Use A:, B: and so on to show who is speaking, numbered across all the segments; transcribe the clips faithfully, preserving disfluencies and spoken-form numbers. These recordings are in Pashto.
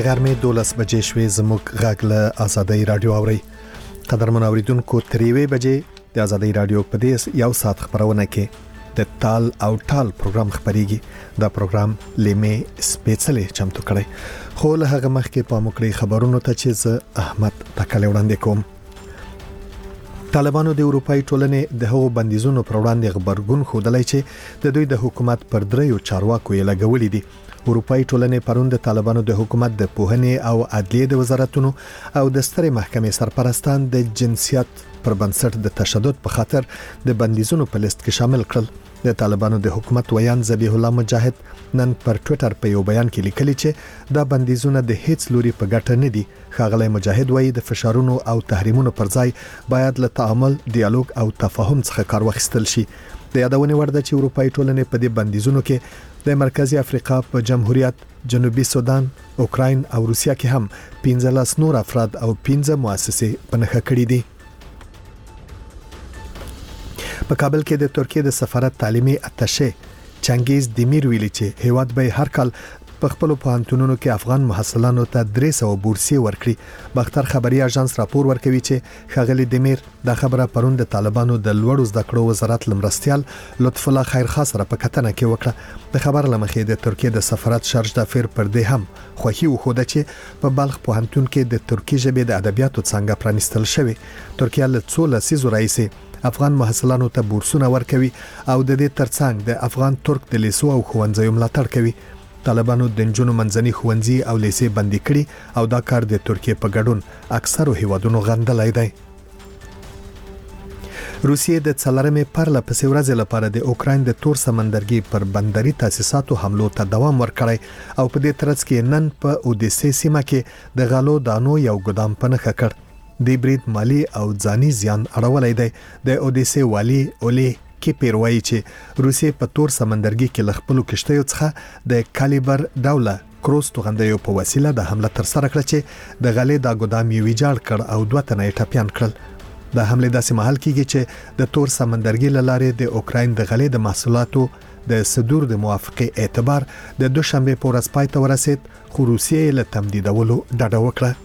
A: د غرمې دولس بجې شوې زموږ غږ له آزادۍ رادیو اوري. قدرمن اوریدونکو تریوي بجې د آزادۍ رادیو په دې یو ساعت خبرونه کې د تال او ټال پروګرام خبريږي. دا پروګرام لیمه سپیشلی چمتو کړی خو له هغه مخکې په موکړی خبرونو ته چې ز احمد تکل وړاندې کوم. طالبانو د اروپאי ټولنې د هغو بندیزونو پر وړاندې خبرګون خودلای چې د دوی د حکومت پر دریو چارواکو یې لګولې دي. اروپאי ټولنې پروند د طالبانو د حکومت د پوهنې او عدلیه د وزارتونو او د سترې محکمې سرپرستان د جنسیت پر بنسټ د تشدد په خاطر د بندیزونو په لیست کې شامل کړل. د طالبانو د حکومت ویان ذبیح الله مجاهد نن پر ټوئیټر په یو بیان کې لیکلی چې دا بندیزونه د هیڅ لوري په ګټه نه دي. ښاغلی مجاهد وایي د فشارونو او تحریمونو پر ځای باید له تعامل، ډیالوګ او تفاهم څخه کار واخیستل شي. د یادونې وړ ده چې اروپאי ټولنې په دې بندیزونو کې د مرکزی افریقا په جمهوریت، جنوبي سودان، اوکراین او روسیا کې هم پنځلس نور افراد او پنځه مؤسسې په نښه کړې دي. په کابل کې د ترکیه د سفارت تعلیمي اتشه چنګیز دیمیر ویلي چې هیواد به هر کال په خپل پوهنتونونو کې افغان محصلانو ته درې سوه بورسي ورکړي. باختر خبري اژانس راپور ورکوي چې ښاغلي دیمیر دا خبره پرون د طالبانو د لوړو زده کړو وزارت لمرستيال لطف الله خیرخوا سره په کتنه کې وکړه. د خبر لمخې د ترکیه د سفارت شارج دافیر پر دې هم خوښي وخوده چې په بلخ پوهنتون کې د ترکی ژبې د ادبیاتو څنګه پرانیستل شوی. ترکیه له څو لسیزو راځي افغان محصلانو ته بورسونه ورکوي او د دې ترڅنګ د افغان ترک د لیسو او ښوونځیو ملاتړ کوي. طالبانو د نجونو منځني ښوونځي او لیسې بندي کړي او دا کار د ترکیه په ګډون اکثرو هیوادونو غندلای دی. روسیې د څلورمې پرله پسې ورځې لپاره د اوکراین د تور سمندرګي پر بندري تاسیساتو حملو ته دوام ورکړی او په دې ترڅ کې نن په اودیسه سیمه کې د غالو دانو یو ګدام په نښه کړ. د برید مالی او ځاني زیان اړولای دی. د اودیسه والی اولی کیپر وایي چې روسیې په تور سمندرګي کې لخپلو کشتیو څخه د کالیبر ډوله کروز توغندیو په وسیله د حمله تر سره کړه چې د غلې د ګدام یې ویجاړ کړ او دوه تنه یې ټپيان کړل. د حمله داسې مهال کېږي چې د تور سمندرګي لارې د اوکراین د غلې د محصولاتو د صدور د موافقه اعتبار د دوشنبه په ورځ پای ته ورسید خو روسیې له تمدیدولو ډډه وکړه.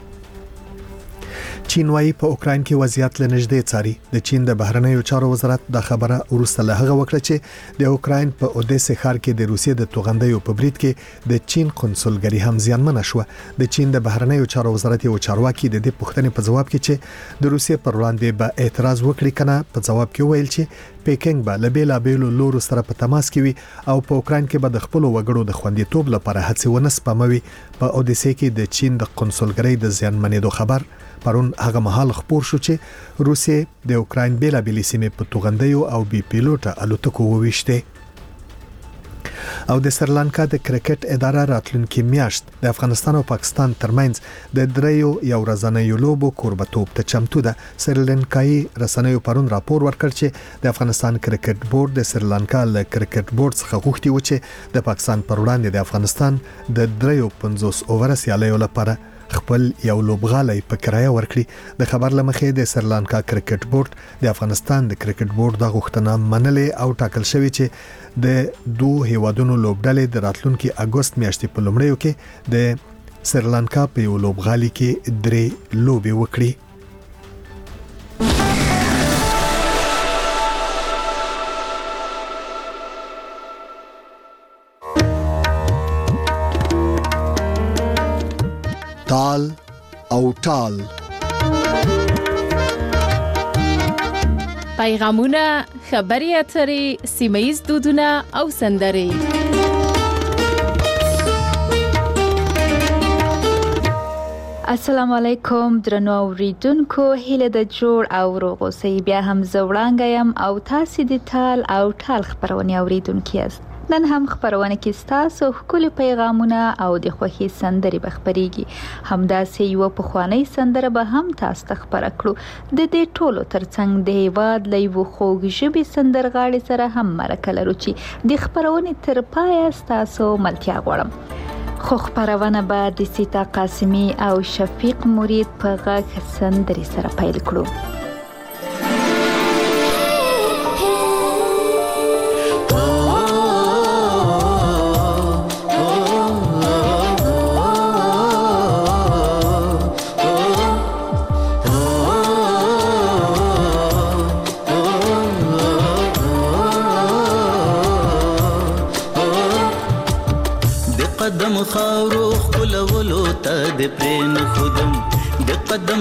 A: چین وايي په اوکراین کې وضعیت له نږدې څاري. د چین د بهرنیو چارو وزارت د خبره وروسته له هغه وکړه چې د اوکراین په اودیسه ښار کې د روسیې د توغندیو په برید کې د چین قونسلګری هم زیانمنه شوه. د چین د بهرنیو چارو وزارت یو چارواکي د دې پوښتنې په جواب کې چې د روسیې پر وړاندې به اعتراض وکړي کنه په جواب کې ویل چې پیکینګ به له بیلابېلو لورو سره په تماس کې وي او په اوکراین کې به د خپل وګړو د خوندیتوب لپاره هڅې ونه سپموي. په اودیسه کې د چین د قونسلګری د زیانمنېدو خبر پرون هغه مهال خبر شو چې روسیې د اوکراین بیلابېلې سیمې په توغندیو او بي پیلوټه الوتکو وويشته. او د سریلانکا د کرکټ اداره راتلونکي میاشت د افغانستان او پاکستان ترمنځ د دریو یو ورځنیو لوبو کوربتوب ته چمتو ده. سریلانکایي رسنیو پرون راپور ورکړ چې د افغانستان کرکټ بورډ د سریلانکا له کرکټ بورډ څخه غوښتي و چې د پاکستان پر وړاندې د افغانستان د دریو پنځوس اوور سیالیو لپاره خپل یو لوبغالی په کرایه ورکړي. د خبر لمخې د سریلانکا کرکټ بورډ د افغانستان د کرکټ بورډ د غوښتنه منلې او ټاکل شوی چې د دوه هیوادونو لوبډلې د راتلونکي اگست میاشتې په لومړیو کې د سریلانکا په یو لوبغالي کې درې لوبې وکړي. تال او ټال
B: پیغامونه، خبري اترې، سیمه‌ییز دودونه او سندرې.
C: السلام علیکم درنو اوریدونکو، هیله د جوړ او روغ اوسئ. بیا هم زه وړانګه یم او تاسو د تال او ټال خبرونه اوریدونکي یاست. نن هم خبرونه کې ستاسو ښکلي پیغامونه او د خوښي سندرې به خپرېږي. همداسې یوه پخوانۍ سندره به هم تاسو ته خپره کړو. د دې ټولو ترڅنګ د هیواد له یوه خوږ ژبې سندرغاړې سره هم مرکه لرو چې د خپرونې تر پایه ستاسو ملتیا غواړم. خو خبرونه به د سیتا قاسمي او شفیق مرید په غږ سندرې سره پیل کړو.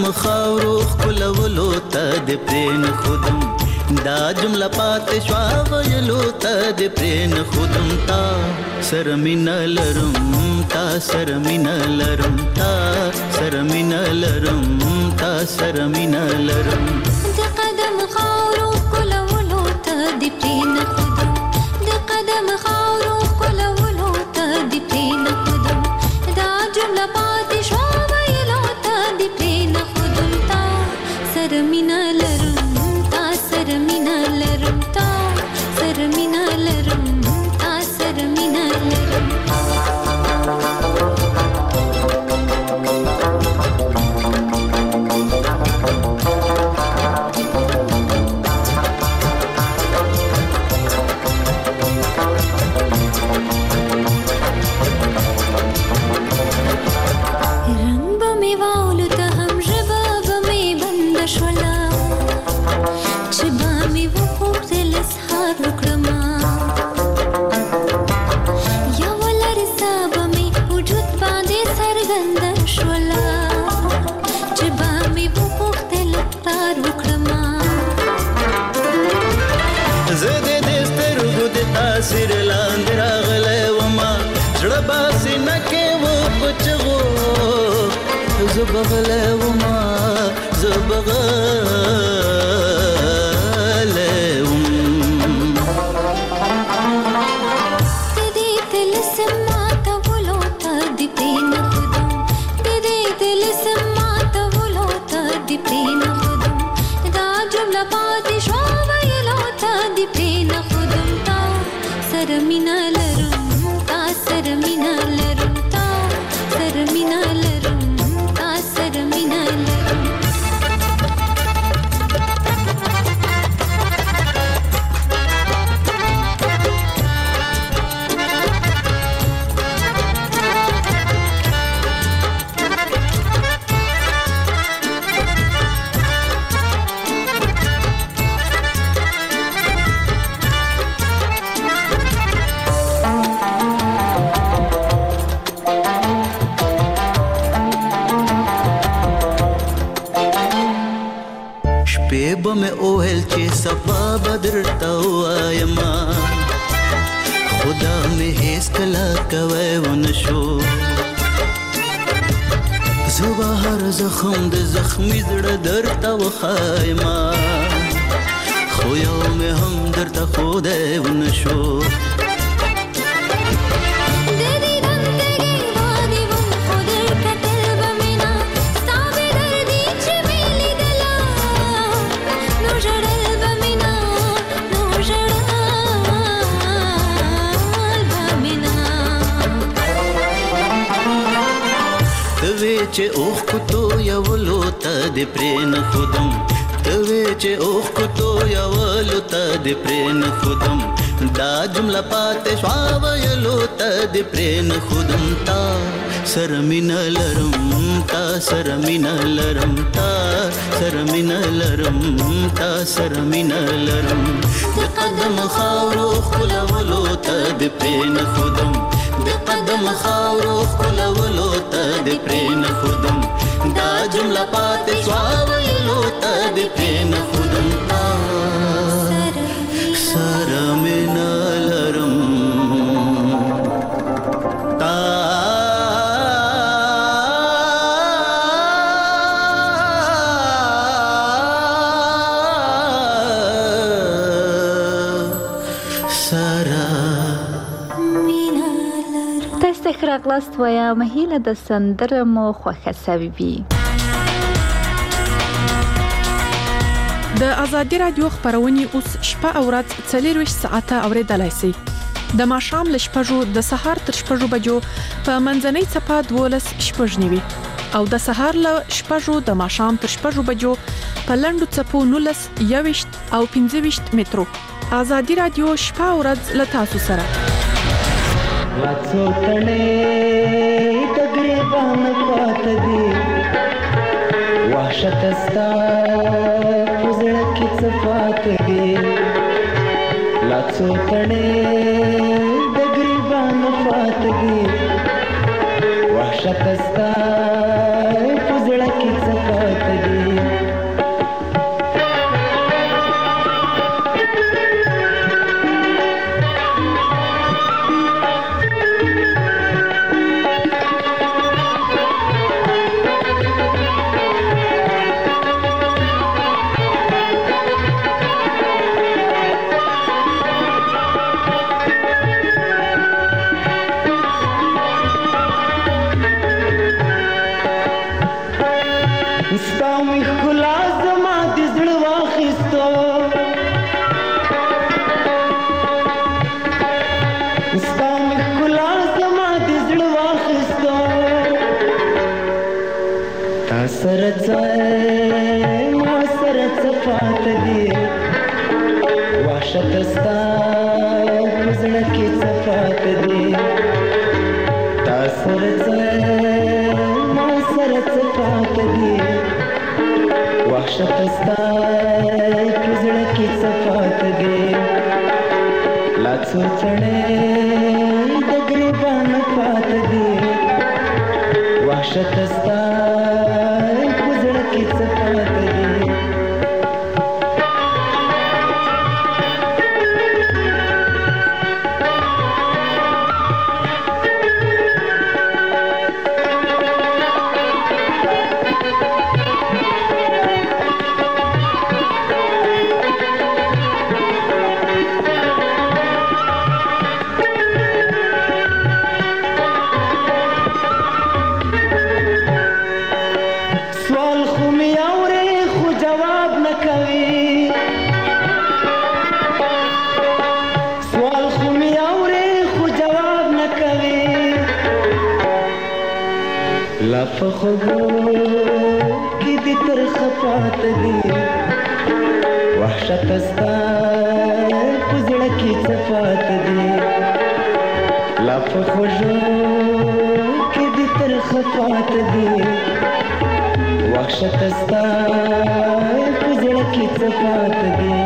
D: خاورو خلولو ته د پرین خودم دا جمله پات شوا ویلو ته د پرین خودم تا سرمین لرم تا سرمین لرم تا سرمین لرم تا سرمین لرم
E: د قدم خاورو خلولو ته د پرین خودم د قدم خاورو خلولو ته د پرین خودم دا جمله پات شوا ویلو ته د پرین خودم تا سرمین لرم تا سرمین لرم تا سرمین لرم تا سرمین لرم
D: سر لاندې راغلی وما زړه باسي نکې و پچغو زه بغلی وما زه بغلی وم
E: د دې طلسم ماتولو ته د پرین خودم د دې طلسم ماتولو ته د پرین خودم دا جمله پاتې شوه ویلو ته د پرین خودم تا سرمین لرم تا سرمین لرم تا سرمین لرم تا سرمین لرم
D: به مې اوهل چې سبا بدر ته وایما خدا مې هیڅ کله کوي ونشو زه هر زخم د زخمي زړه درته وخایما خو یو مې هم درته خدای ونشو چې اوخ کوتو یولو ته د پرین خودم توی چې اوخ کوتو یولو ته د پرین خودم دا جمله پاتې شوا ویلو ته د پرین خودم تا سرمین لرم تا سرمین لرم تا سرمین لرم تا سرمین لرم د قدم خاورو خلولو ته د پرین خودم د قدم خاورو خلولو ته د پرین خودم دا جمله پاتې شوا ویلو ته د پرین خودم تا سرمین لرم تا
C: راغلاست وایم هیله د سندره مو خوښه سوي وي.
F: د ازادي رادیو خبرونه اوس شپه او ورځ څلور ساعته اوریدلای شئ. د ماښام ل شپږو د سهار تر شپږو بجو په منځنۍ صفه دولس شپږ نیوي او د سهار ل شپږو د ماښام تر شپږو بجو په لندو صفو نولس یويشت او پنځه مترو. ازادي رادیو شپه او ورځ ل تاسو سره.
G: لاتو تړې تقریباً پات دي وحشت استا پزړه کې صفات دي لاتو تړې تقریباً پات دي وحشت استا پزړه کې صفات دي سره څه ما سره څه پاته دي وحشت ستا په زړه کې څه پاته دي تا سره څه ما سره څه پاته دي وحشت ستا په زړه کې څه پاته دي لا څو چړې د ګریبان پاته دي وحشت ستا په زړه کې څه پاته دي فخبو کی دی تر خپات دی وحشت استا پزړه کی صفات دی لا فخبو کی دی تر خپات دی وحشت استا پزړه کی صفات دی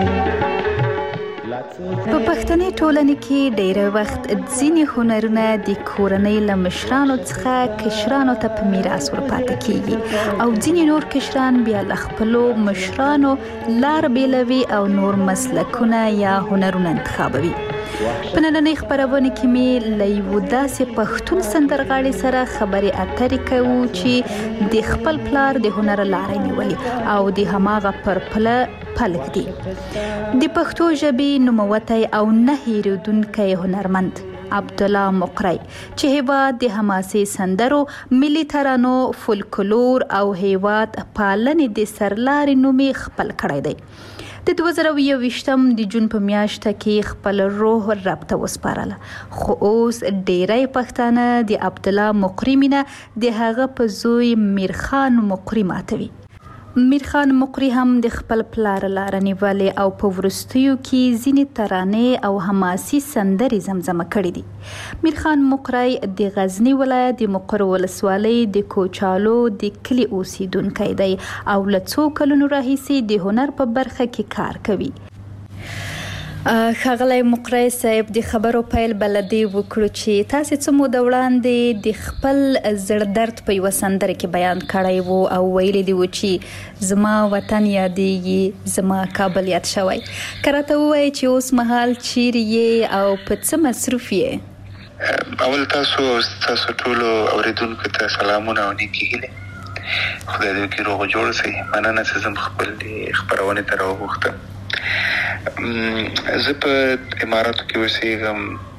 C: په پښتني ټولنې کې ډېر وخت ځینې هنرونه د کورنۍ له مشرانو څخه کشرانو ته په میراث ورپاتې کیږي او ځینې نور کشران بیا له خپلو مشرانو لار بیلوي او نور مسلکونه یا هنرونه انتخابوي. په نننۍ خپرونه کې مې له یو داسې پښتون سندرغاړي سره خبرې اترې کوو چې د خپل پلار د هنر لارې نیولې او د هماغه پر پله پلک دي. د پښتو ژبې نوموتی او نه هېرېدونکی هنرمند عبدالله مقری چې هیواد د حماسي سندرو، ملي ترانو، فولکلور او هیواد پالنې د سرلارې نومې خپل کړی دی. د دوه زره یو ویشتم د جون په میاشته کې خپل روح رب ته وسپارله، خو اوس ډیری پښتانه د عبدالله مقری مینه د هغه په زوی میرخان مقری ماتوي. میرخان مقری هم د خپل پلار لاره نیولې او په وروستیو کې ځینې ترانې او حماسي سندرې زمزمه کړې دي. میرخان مقری د غزنی ولایت د مقر ولسوالۍ د کوچالو د کلي اوسیدونکی دی او له څو کلونو راهیسې د هنر په برخه کې کار کوي. ښاغلی مقری صاحب، د خبرو پیل بلدی وکړو چې تاسې څه موده وړاندې د خپل زړه درد په یوه سندره کې بیان کړی و او ویلي دي و چې زما وطن یادیږي، زما کابل یاد شوی. که راته ووایې چې اوس مهال چیرې یې او په څه مصروف یې؟
H: اول تاسو تاسو ټولو اوریدونکو ته سلامونه او نیکې هیلې. خدای دې وکړي روغ جوړ شئ. مننه چې زه خپل خپرونې ته راوغوښتم. زه په اماراتو کې اوسېږم،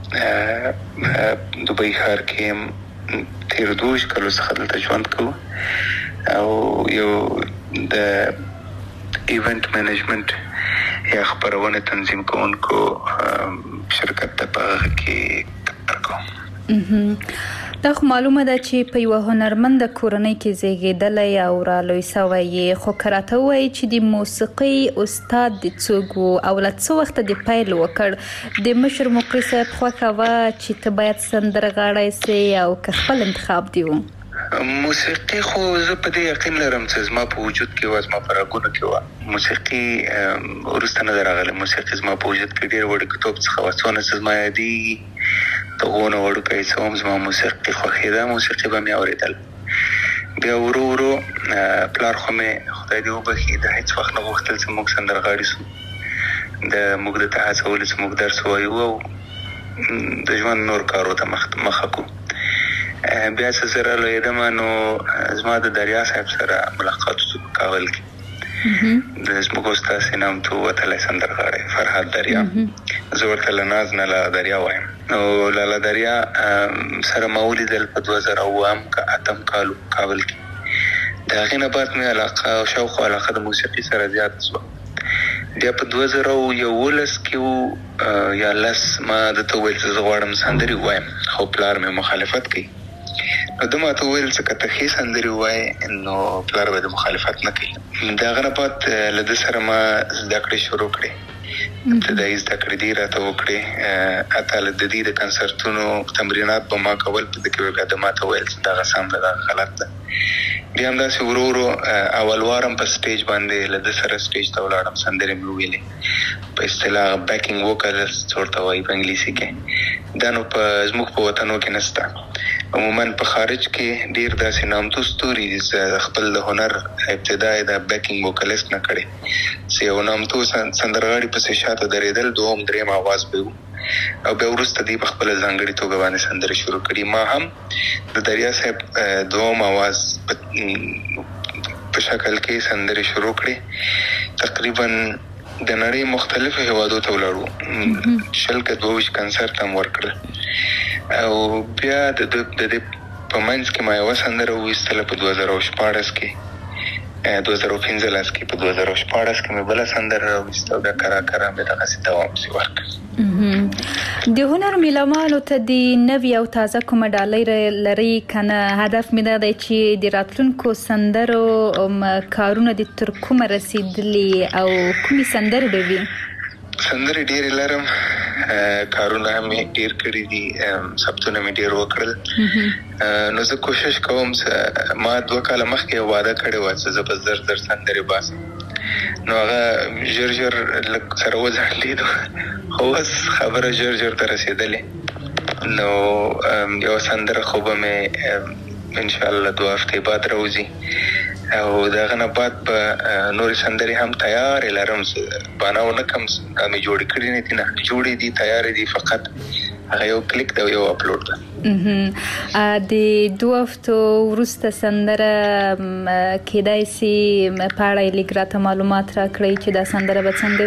H: دوبۍ ښار کې یم. تېرو دوه کالو څخه دلته ژوند کوو او یو د ایونټ مینجمنټ یا خپرونې تنظیم کوونکو شرکت ته په هغه کې کار کوم.
C: دا خو معلومه ده چې په یوه هنرمنده کورنۍ کې زیږېدلی او رالوی سوی یې، خو که راته ووایي چې د موسیقۍ استاد د څوک و او له څه وخته د پیل وکړ؟ د مشر مقری صاحب خوښه وه چې ته باید سندرغاړی سې او که خپل انتخاب دی و؟
H: موسیقي خو زه په دې یقین لرم چې زما په وجود کې وه، زما په رګونو کې وه. موسیقي وروسته نه ده راغلی. موسیقي زما په وجود کې ډېر وړوکتوب څخه وه. څونه چې زما یادېږي د غونه وړوکی څه هم زما موسیقي خوښېده، موسیقي به مې اورېدل. بیا ورو ورو پلار خو مې خدای دې وبخي د هېڅ وخت نه غوښتل چې موږ سندرغاړي سو. د موږ د ته هڅولو چې موږ درس ووایو او د ژوند نور کارو ته مخه کړو. بیا چې زه رالویېدم نو زما د دریا صاحب سره ملاقات وشو په کابل کې. د زموږ استاد نامتو وتلی سندرغاړی فرهاد دریا، زه ورته له ناز نه لاله دریا وایم. نو لاله دریا سره ما ولیدل په دوه زره اووم که اتم کالو کابل کې. د هغې نه بعد مې علاقه او شوق او علاقه د موسیقي سره زیاته شوه. بیا په دوه زره یولس کې و یا لس ما درته وویل چې زه غواړم سندرې ووایم، خو پلار مې مخالفت کوي نو د ماته ویل څه کته هي سندري وای نو پلار به مخالفت نه کوي. دا غره پات لده سره ما زده کړې شروع کړې ابتدایي زده کړې دي راته وکړې اته له د دې د کنسرتونو تمرینات به ما کول په دې کې به ما ته ویل دا غسام ده غلط ده. بیا هم داسې ورو ورو اول وارم په سټیج باندې له د سره سټیج ته ولاړم سندرې مې ویلې په اصطلاح بیکینګ ووکلز ورته وایي په انګلیسي کې. دا نو په زموږ په وطنو کې نشته. عموما په خارج کې ډیر داسې نامتو ستوري دي خپل د هنر ابتدا د بیکینګ ووکلیست نه کړي چې یو نامتو سندرغاړي په شاته درېدل دوهم دریم आवाज به او به ورسته دی په خپل ځانګړي توګه باندې سندرې شروع کړي. ما هم د دریا صاحب دوهم आवाज په شکل کې سندرې شروع کړې. تقریبا د نړۍ مختلفو هیوادو ته ولاړو شل کدوش کنسرت هم ورکړل او بیا د د په منځ کې ما یو سندره وېستله په دوه زره شپاړس کې دوه زره پنځلس کې په دوه زره شپاړس کې مې بل سندره وېسته او دا کرا کرا مې دغه سي دوام سي ورکړ.
C: د هنر میلمانو ته د نوي او تازه کومه ډالۍ لري کنه هدف مې دا دی چې د راتلونکو سندرو کارونه د تر کومه رسیدلي او کومې سندرې به وي؟
H: سندرې ډېرې لرم کارونه مې ډېر کړي دي ثبتونه مې ډېر وکړل. نو زه کوشش کوم چې ما دوه کاله مخکې وعده کړې وه چې زه به زر زر سندرې باسم نو هغه ژر ژر لږ سره وځنډېدو خو اوس خبره ژر ژر ته رسېدلې. نو یو سندره خو به مې انشاءالله دوه هفتې بعد راوځي او دغه نه بعد به نورې سندرې هم تیارې لرم بانه ونه کم مې جوړې کړي نه دي نه جوړې دي تیارې دي فقط هغه یو کلیک دی یو اپلوډ ده.
C: د دوه هفتو وروسته سندره کېدای سي په اړه یې لږ راته معلومات راکړئ چې دا سندره به څنګه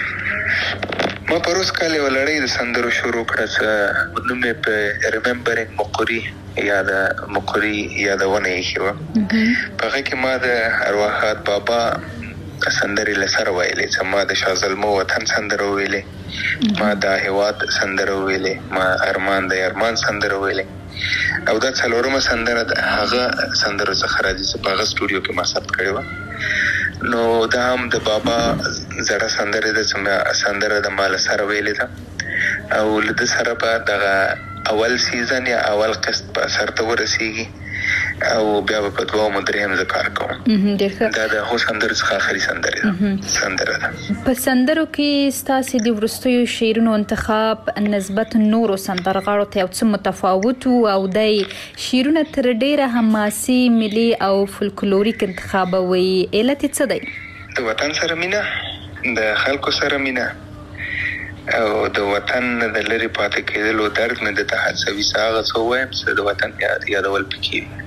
C: وي؟
H: ما پروس کال یو لړۍ د سندرو شروع کړه چې نوم یې په ریممبرینګ مقري یا د مقري یادونه ایښې وه. په هغه کې ما د ارواحات بابا سندرې له سره ویلې چې ما د شازلمو وطن سندره ویلې ما د هیواد سندره ویلې ما ارمان د ارمان سندره ویلې او دا څلورمه سندره د هغه سندرو څخه راځي چې په هغه سټوډیو کې ما ثبت کړې وه. نو دا هم د بابا زړه سندرې ده چې سندره د ما له سره ویلې ده او له ده سره به دغه اول سیزن یا اول قسط په سر ته ورسیږي او بیا په دوه مدریم ز کار کوم. دا د هو سندر څخه اخري سندره ده سندره ده.
C: په سندرو کې ستاسو د ورستیو شعرونو انتخاب نسبت نورو سندرغاړو ته یو څه متفاوت او د شعرونو تر ډیره حماسي ملي او فولکلوریک انتخابوي علت څه دی؟
H: د وطن سره مینه د خلکو سره مینه او د وطن د لری پاتې کېدلو درد مې د تحسوي ساغه سو وایم چې د وطن یادول پکې.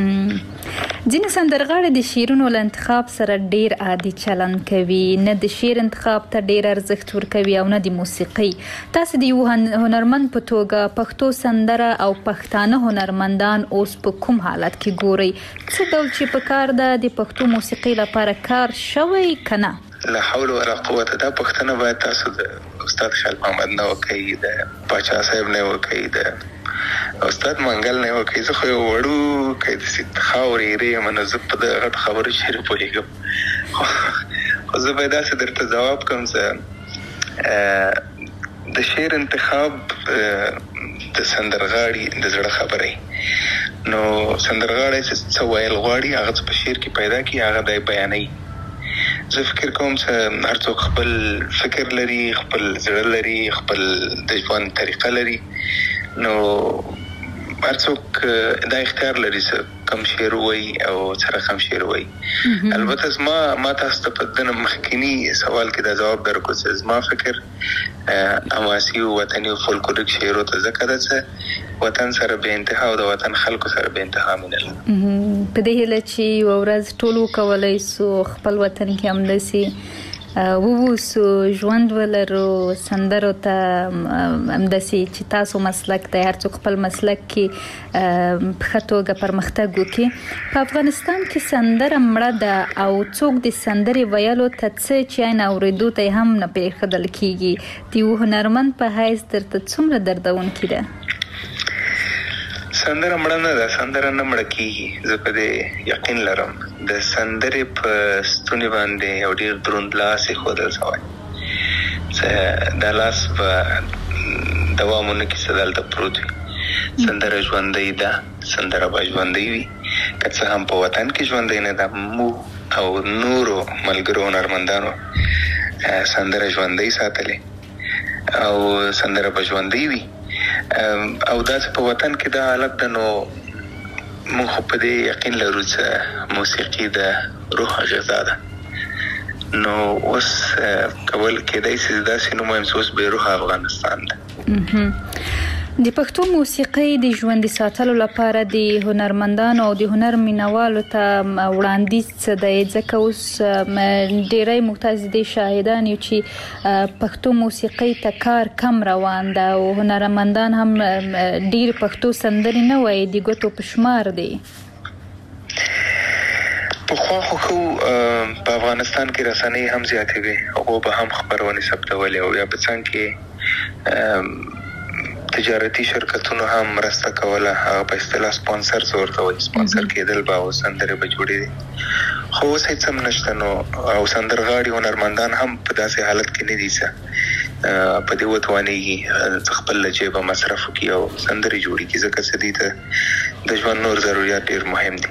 C: ځینې سندرغاړي د شعرونو له انتخاب سره ډیر عادي چلن کوي نه د شعر انتخاب ته ډیر ارزښت ورکوي او نه د موسیقي. تاسو د یو هنرمند په توګه پښتو سندره او پښتانه هنرمندان اوس په کوم حالت کې ګوري؟ څه ډول چې په کار ده د پښتو موسیقي لپاره کار شوی کنه؟
H: لا حول ولا قوه دا پښتنه باید تاسو د استاد شال محمد نه وکي د پاچا صاحب نه وکي د استاد منګل نه وکي زه خو وړو کې د ست خاورې ری منځ په د خبرو شری پوهیږم خو زه به تاسو درته جواب کوم چې د شعر انتخاب د سندرغاړي د زړه خبرې نو سندرغاړي چې ویل غواړي هغه په شعر کې پیدا کی هغه د بیانې. زه فکر کوم چې هر څوک خپل فکر لري خپل زړه لري خپل د ژوند طریقه لري نو هر څوک دا اختیار لري چې کم شعر وایي او سره کم شعر وایي. البته ما ما تاسو ته په دنه مخکینی سوال کې دا جواب درکو چې زما فکر حماسي او وطني او فولکلوریک شعر ته ځکه ده چې وطن سره به انتها او د وطن خلکو سره به انتها مینه لري.
C: په دې هله چې یو ورځ ټول وکولای سو خپل وطن کې هم دسي ووسو ژوند ولرو سندرو ته همداسې چې تاسو مسلک ته هر څوک خپل مسلک کې په ښه توګه پرمختګ وکړي. په افغانستان کې سندره مړه ده او څوک د سندرې ویلو ته څه چې عین اورېدو ته هم نه پرېښودل کېږي. د یو هنرمند په حیث درته څومره دردونکې ده؟
H: سندره مړه نه ده، سندره نه مړه کیږي. زه په دې یقین لرم. د سندرې په ستوني باندې یو ډیر دروند لاس ایښودل شوی. دا لاس په دوامونه کې څه دلته پروت وي. سندره ژوندۍ ده، سندره به ژوندۍ وي، که څه هم په وطن کې ژوندۍ نه ده. موږ او نورو ملګرو هنرمندانو سندره ژوندۍ ساتلې او سندره به ژوندۍ وي. او داسې په وطن کې دا حالت ده، نو موږ خو په دې یقین لرو چې موسیقي د روح غذا ده. نو اوس کول کېدای شي داسې نو مهم اوس به روح افغانستان ده.
C: د پښتو موسیقۍ د ژوندي ساتلو لپاره د هنرمندانو او د هنر مینوالو ته وړاندیز څه دی؟ ځکه اوس ډېری موږ تاسې د شاهدان یو چې پښتو موسیقۍ ته کار کم روان ده او هنرمندان هم ډېر پښتو سندرې نه وایي، د ګوتو په شمار دی.
H: پخوا خو په افغانستان کې رسنۍ هم زیاتې وي، هغو به هم خپرونې ثبتولې او یا په څنګ کې تجارتي شرکتونو هم مرسته کوله. هغه په اصطلاح سپانسرز ورته وایي، سپانسر کېدل به او سندرې به جوړېدې. خو اوس هېڅ هم نشته. نو او سندرغاړي هنرمندان هم په داسې حالت کې نه دي چې په دې وتوانېږي خپل له جیبه مصرف وکړي او سندرې جوړې کړي، ځکه چې دوی ته د ژوند نور ضروريات ډېر مهم دي.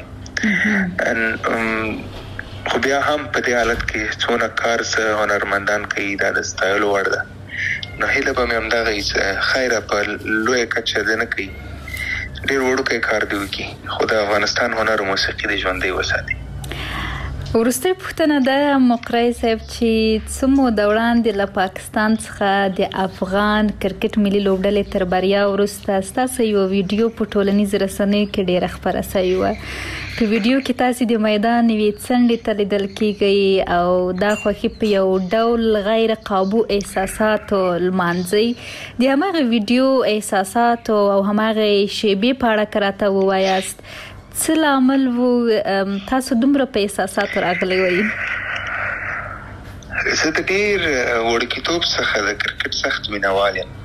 H: خو بیا هم په دې حالت کې څونه کار څه هنرمندان کوي دا د ستایلو وړ ده. نو هیله به مې همدغه وي چې خیره په لویه کچه دې نه کوي، ډېر وړوکی کار دې وکړي، خو د افغانستان هنر او موسیقي دې ژوندۍ وساتي.
C: وروستۍ پوښتنه ده مقری صاحب چې څه موده وړاندې له پاکستان څخه د افغان کرکټ ملي لوبډلې تر بریا وروسته ستاسو یو ویډیو په ټولنیزو رسنیو کې ډېره خپره سوې وه. په ویډیو کې تاسې د میدان یوې څنډې ته لیدل کیږئ او دا خوښي په یو ډول غیر قابو احساساتو لمانځئ. د هماغه ویډیو احساساتو او هماغه شیبې په اړه که راته ووایاست، څه لامل و تاسو دومره په احساساتو راغلی وئ؟
H: زه د ډېر وړکیتوب څخه د کرکټ سخت مینهوال یم.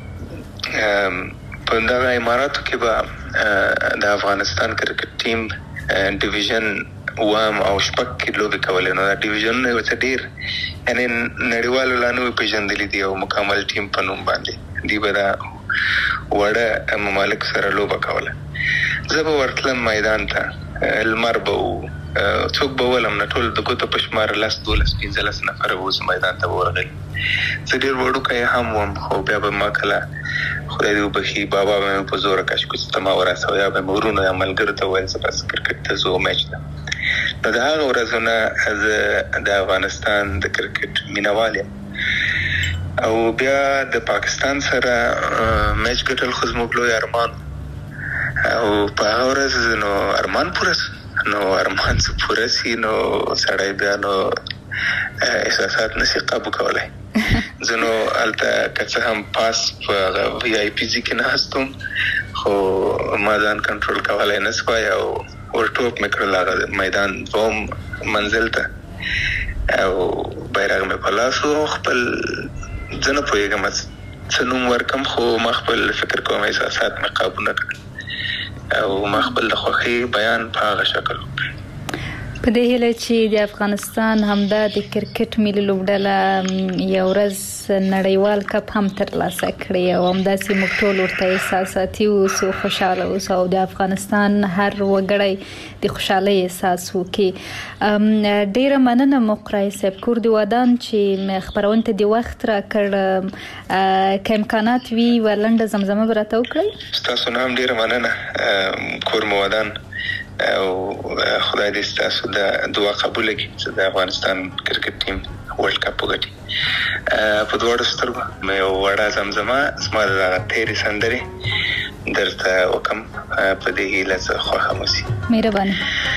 H: په دغه اماراتو کې به د افغانستان کرکټ ټیم ډیویژن اووم او شپږ کې لوبې کولې. نو دا ډیویژنونه یو څه ډېر یعنې نړیوالو لا نه وي پېژندلي دي او مکمل ټیم په نوم باندې دوی به دا وړه ممالک سره لوبه کوله. زه به ورتلم میدان ته، لمر به و، څوک به ولم نه، ټول د ګوتو په شمار لس دولس پنځلس نفره به اوس میدان ته به ورغلي. زه ډېر وړوکی هم وم، خو بیا به ما کله خدای دې وبخي بابا به مې په زوره کشکوچ ته ما ورسوه، یا به مې ورونو یا ملګرو ته ویل زه بس کرکټ ته ځو میچ ته. نو د هغه ورځو نه زه د افغانستان د کرکټ مینهوال یم. او بیا د پاکستان سره میچ ګټل خو زموږ لوی ارمان او په هغه ورځ نو ارمان پوره سو. نو ارمان څه پوره سي نو سړی بیا نو احساسات نشي قابو کولی. زه نو هلته که څه هم پاس په وی آی پي ځای کې ناست خو ما ځان کنټرول کولی نه سوای او ورټوپ مې کړل هغه میدان دوم منزل ته او بیرغ مې په لاس و. خپل زه نه پوهېږم څه نوم ورکم، خو ما خپل فکر کوم احساسات مې قابو نه کړل او ما خپل د خوښۍ بیان په هغه شکل وکړ.
C: په دې هیله چې د افغانستان همدا د کرکټ ملي لوبډله یو ورځ نړیوال کپ هم ترلاسه کړي او همداسې موږ ټول ورته احساساتي اوسو، خوشحاله اوسو او د افغانستان هر وګړی د خوشحالۍ احساس وکړي. ډیره مننه مقری صاحب، کور د ودان چې خپرونې ته د وخت راکړ. که امکانات وي یوه لنډه زمزمه به راته وکړئ؟
H: ستاسو نه هم ډیره مننه، کور مو ودان او خدای دې ستاسو د دعا قبوله کړي چې د افغانستان کرکټ ټیم ورلډ کپ وګټي. په دواړو سترګو مې یو وړه زمزمه زما د دغه تېرې سندرې درته وکړم، په دې هیله زه خوښه مو سي.
C: مهرباني.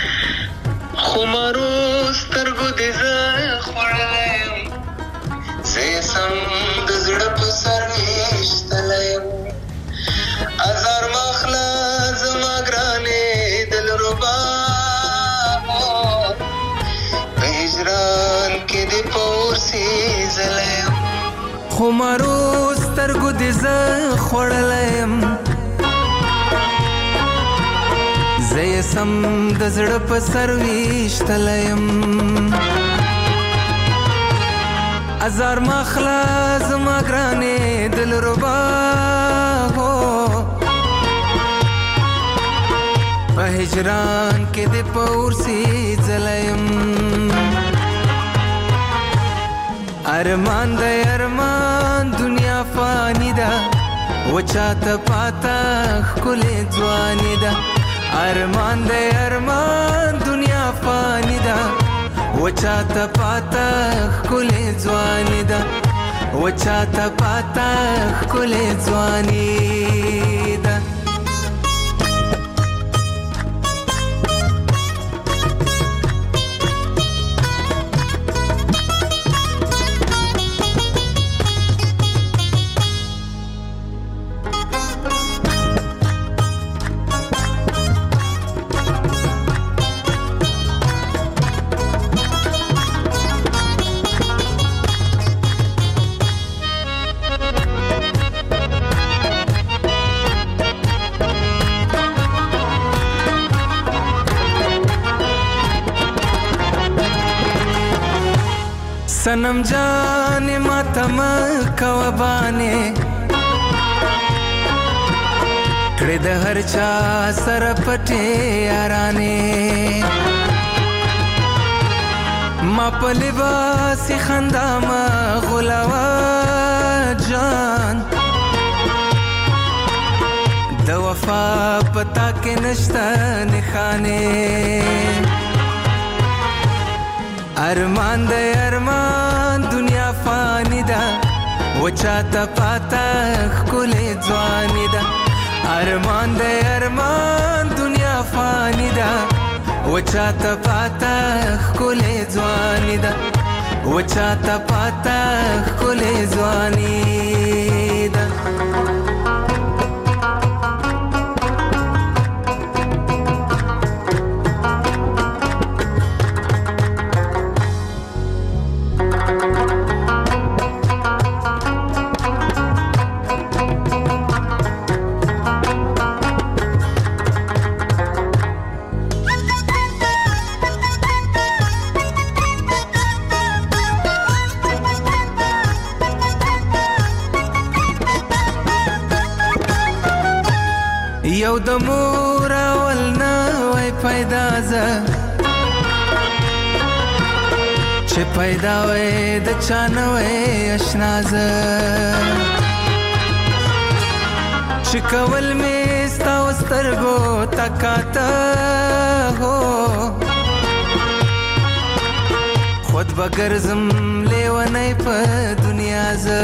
H: خمارو سترګو دې زه خوړلی یم، زه یې سم د زړه په سر ویشتلی یم، ازار ماخله زما ګرانې دلربا په هجران کې دې په اور سیزلی یم. خمارو سترګو دې زه خوړلی یم،
I: زه سم د زړه په سر ویشتلیم ازار مخلا زما ګرانې دلربا هو په هجران کې د پورسي ځلیم ارمان د ارمان دنیا فانی ده وچاته پاتا ښکلې ځواني ده ارمان د ارمان دنیا فانی ده وچاته پاتا ښکلې ځواني ده وچاته پاتا ښکلې ځواني ده सनम जाने मातम कवबाने कड़े द हर चा सर पटे याराने मा पलिबासी खंदा मा गुलावा जान द वफा पता के नश्ता निखाने ارمان د ارمان دنیا فانی ده وچاته پاتا ښکلې ځواني ده ارمان د ارمان دنیا فانی ده وچاته پاتا ښکلې ځواني ده وچاته پاتا ښکلې ځواني ده یو د مور اول نه وای پیدا زه چې پیدا وای د چا نه وای اشنا زه چې کول مې ستا و سترګو تکاته هو خود به ګرځم لیونی په دنیا زه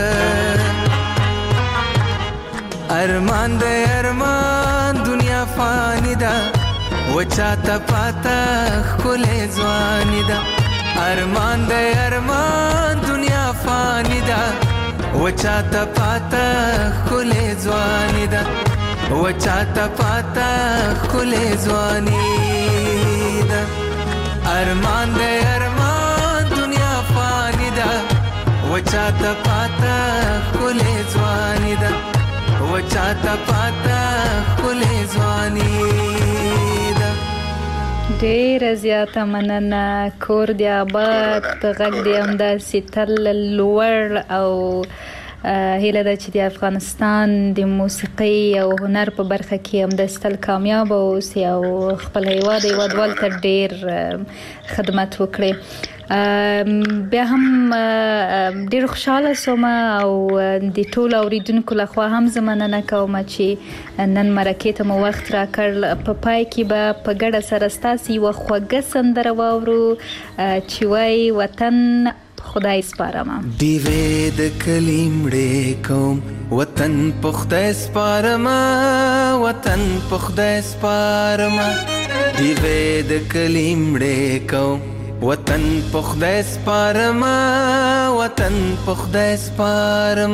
I: ارمان د ارمان دنیا فانی ده وچاته پاتا ښکلې ځواني ده ارمان د ارمان دنیا فانی ده وچاته پاتا ښکلې ځواني ده وچاته پاتا ښکلې ځواني ده ارمان د ارمان دنیا فانی ده وچاته پاتا ښکلې ځواني ده وچاته پاتا ښکلې ځواني ده
C: ډېر زیاته مننه کور دی آباد غږ دی همداسې تل لوړ او هیله ده چې د افغانستان د موسیقۍ او هنر په برخه کې همداسې تل کامیاب اوسي او خپل هیواد هیوادوال ته ډېر خدمت وکړي بیا هم ډېر خوشاله سوم او د ټولو اوریدونکو لخوا هم زه مننه کوم چې نن مرکې ته مو وخت راکړ په پای کې به په ګډه سره ستاسې یوه خوږه سندره واورو چې وایي وطن خدای سپارم
I: دیوې د کلي مړې کوم وطن په خدای سپارم وطن په خدای سپارم دیوې د کلي مړې کوم وطن په خدای سپارم وطن په خدای سپارم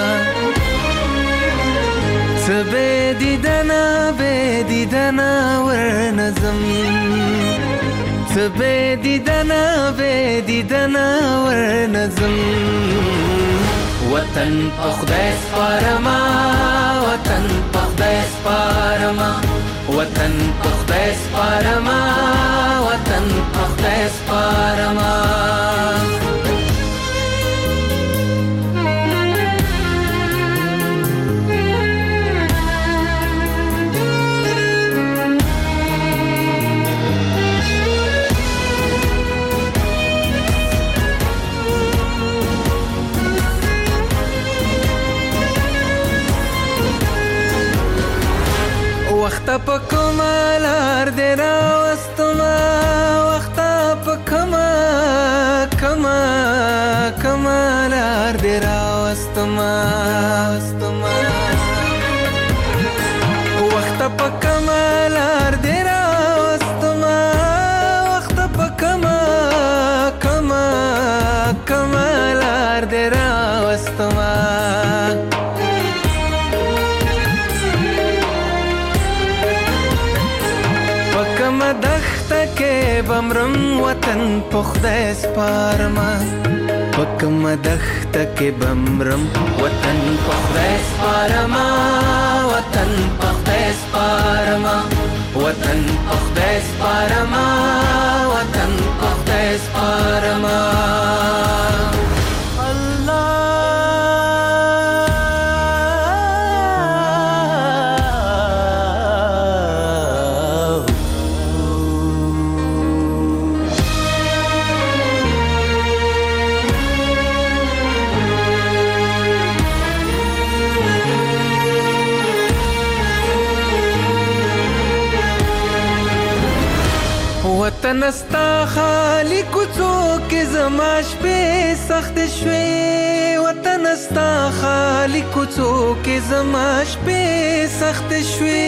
I: څه به دیدنه به دیدنه ورنظم څه به دیدنه به دیدنه ورنظم وطن په خدای سپارم وطن په خدای سپارم وطن په خدای سپارما وطن په خدای سپارما وخت په کمالار دې راوستما وخت په کما کما کمالار دې راوستما وخت په کمالار دې راوستما وخت په کما کما کمالار دې راوستما دخته کې بمرم وطن په خدای سپارما پکم دخته کې بمرم وطن په خدای سپارما وطن په خدای سپارما وطن په خدای سپارما وطن په خدای سپارما وطن استا خالی کوڅو کې زما شپې سخت شوې وطن استا خالی کوڅو کې زما شپې سخت شوې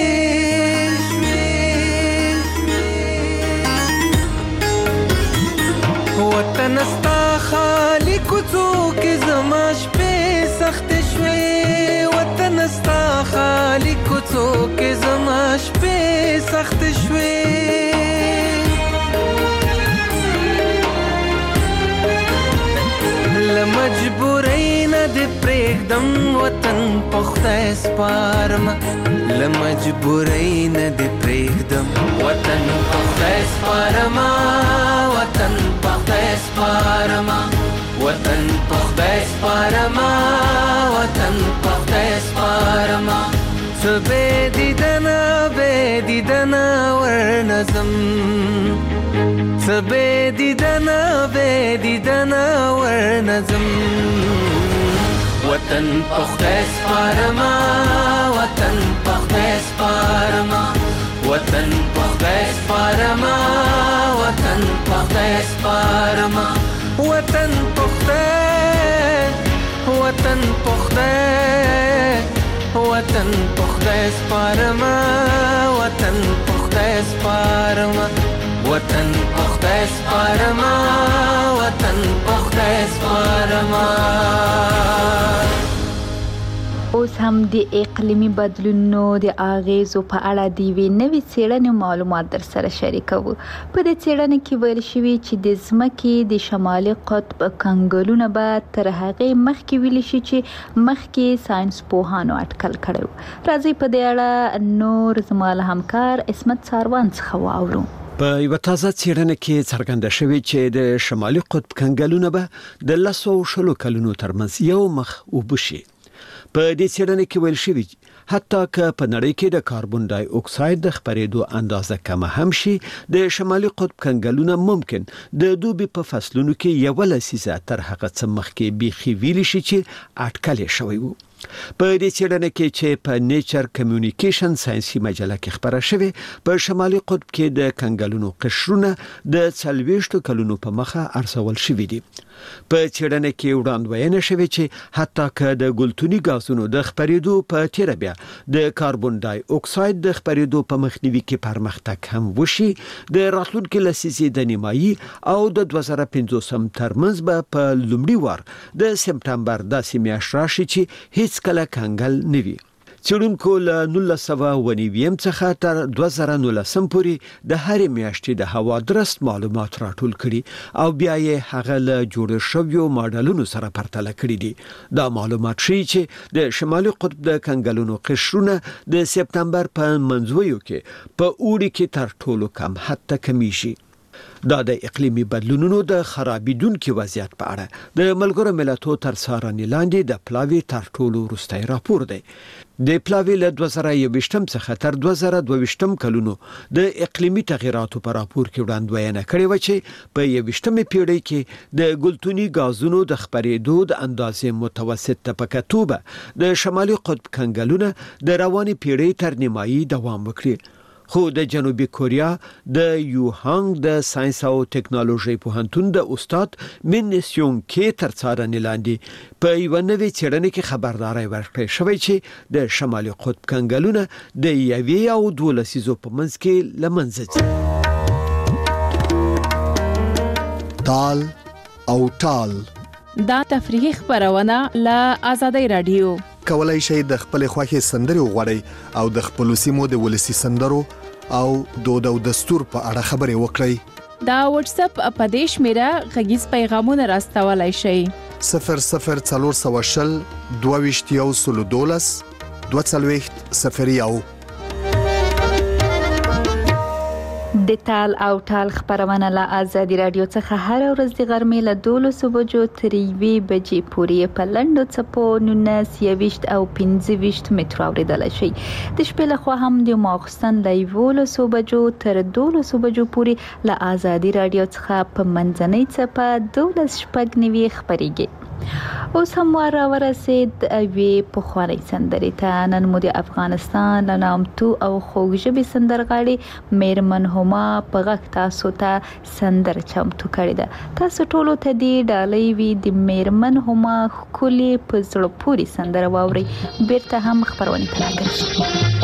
I: وطن استا خالی کوڅو کې زما شپې سخت شوې وطن استا خالی کوڅو کې زما شپې سخت شوې لمجبورین دې پرېږدم وطن په خدای سپارما لمجبورین دې پرېږدم وطن په خدای سپارما وطن په خدای سپارما وطن په خدای سپارما وطن په خدای سپارما څه بې دیدنه بې دیدنه ورنظم څه بې دیدنه بې دیدنه ورنظم وطن په خدای سپارما وطن په خدای سپارما وطن په خدای سپارما وطن په خدای سپارما وطن په خدای وطن په خدای وطن په خدای سپارما وطن په خدای سپارما وطن په خدای سپارما وطن په خدای سپارما
C: اوس هم د اقلیمي بدلونونو د اغیزو په اړه د یوې نوې څېړنې معلومات در سره شریکوو. په دې څېړنه کې ویل شوي چې د ځمکې د شمالي قطب کنګلونه به تر هغې مخکې ویل شي چې مخکې ساينس پوهانو اټکل کړی و. راځئ په دې اړه نور زما له همکار عصمت ساروان څخه واورو.
J: په یو تازه څېړنه کې څرګنده شوې چې د شمالي قطب کنګلونه به د لسو شلو کلونو ترمنځ یو مخ وبشي. په دې څېړنه کې ویل شوی حتی که په نړۍ کې د کاربن ډای اکساید د خپرېدو اندازه کم هم شي د شمالي قطب کنګلونه ممکن د دوبي په فصلونو کې یو لسیزه تر هغه څه مخکې بيخي ویل شي چې اټکل شوی وو. په دې څېړنه کې چې په نیچر کمیونیکیشن ساينسي مجله کې خبره شوې په شمالي قطب کې د کنګلونو قشرونه د څلويشتو کلونو په مخه ارسول شوې دي. په څېړنه کې وړاندوینه شوې چې حتی که د ګلتوني غازونو د خپرېدو په تیر بیا د کاربن ډای اکساید د خپرېدو په مخنیوي کې پرمختګ هم وشي د راتلونکي لسیزې د نیمایي او د دوه زره پنځوسم ترمنځ به په لومړي وار د سپتمبر داسې میاشت راشي چې هیڅ کله کنګل نه وي. څېړونکو له نولس سوه اوه نوي څخه تر دوه زره نولس پورې د هرې میاشتې د هوا درست معلومات راټول کړي او بیا یې هغه له جوړ شویو ماډلونو سره پرتله کړي دي. دا معلومات ښیي چې د شمالي قطب د کنګلونو قشرونه د سپتمبر په منځویو کې په اوړي کې تر ټولو کم حد ته کمیږي. دا د اقلیمي بدلونونو د خرابېدونکو وضعیت په اړه د ملګرو ملتونو تر څارنې لاندې د پلاوي تر ټولو وروستی راپور دی. د پلاوي له دوه زره یوویشتم څخه تر دوه زره دوهویشتم کلونو د اقلیمي تغیراتو په راپور کې وړاندوینه کړې و چې په یوویشتمه پیړۍ کې د ګلتوني غازونو د خپرېدو د اندازې متوسط په توګه د شمالي قطب کنګلونه د رواني پیړۍ تر نیمایي دوام وکړي. خو د جنوبي کوریا د یوهانګ د ساينس او ټکنالوژي پوهنتون د استاد من سیون کې تر څارنې لاندې په یو نوې څېړنه کې خبرداري ورکړې شوې چې د شمالي قطب کنګلونه د یوې او دوه لسیزو په منځ کې لمنځه ځي.
A: تال او ټال
B: دا تفریحي خبرونه له آزادۍ رادیو.
A: کولای شئ د خپل خوښي سندري وغوړئ او د خپل سیمو د ولسی سندرو او دود او دستور په اړه خبرې وکړئ.
B: دا واتس اپ په دیش میرا غږیز پیغامونه راستولای شئ.
A: صفر صفر څلور سوه شل دوه ویشت یو سلو دولس دوه څلوېښت صفر یو.
C: د تال او ټال خبرونه له آزادي رادیو څخه هر ورځ د غرمې له دولسو بجو تر یوې بجې پورې په لنډو څپو نولس یوویشت او پنځه ویشت مترو اورېدلی شئ. د شپې لخوا هم د ماخوستن له یولسو بجو تر دولسو بجو پورې له آزادي رادیو څخه په منځنۍ څپه دولس شپږ نوي خپرېږي. اوس هم وار راورسید یوې پخوانۍ سندرې ته. نن مو د افغانستان له نامتو او خوږ ژبې سندرغاړې میرمن هما په غږ تاسو ته سندره چمتو کړې ده. تاسو ټولو ته دې ډالۍ وي د میرمن هما ښکلې په زړه پورې سندره واورئ. بیرته هم خپرونې ته راګرځو.